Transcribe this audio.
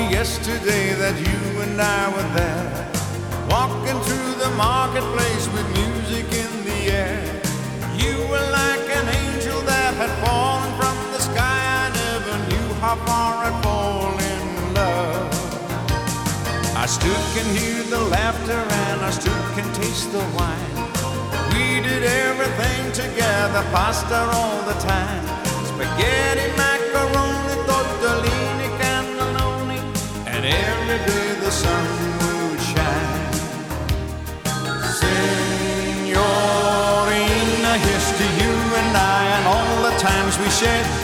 yesterday that you and I were there, walking through the marketplace with music in the air. You were like an angel that had fallen from the sky. I never knew how far I'd fall in love. I still can hear the laughter and I still can taste the wine. We did everything together, pasta all the time. Spaghetti, macaroni, tortellini, cannelloni, and every day the sun would shine. Signorina, here's to you and I and all the times we shared.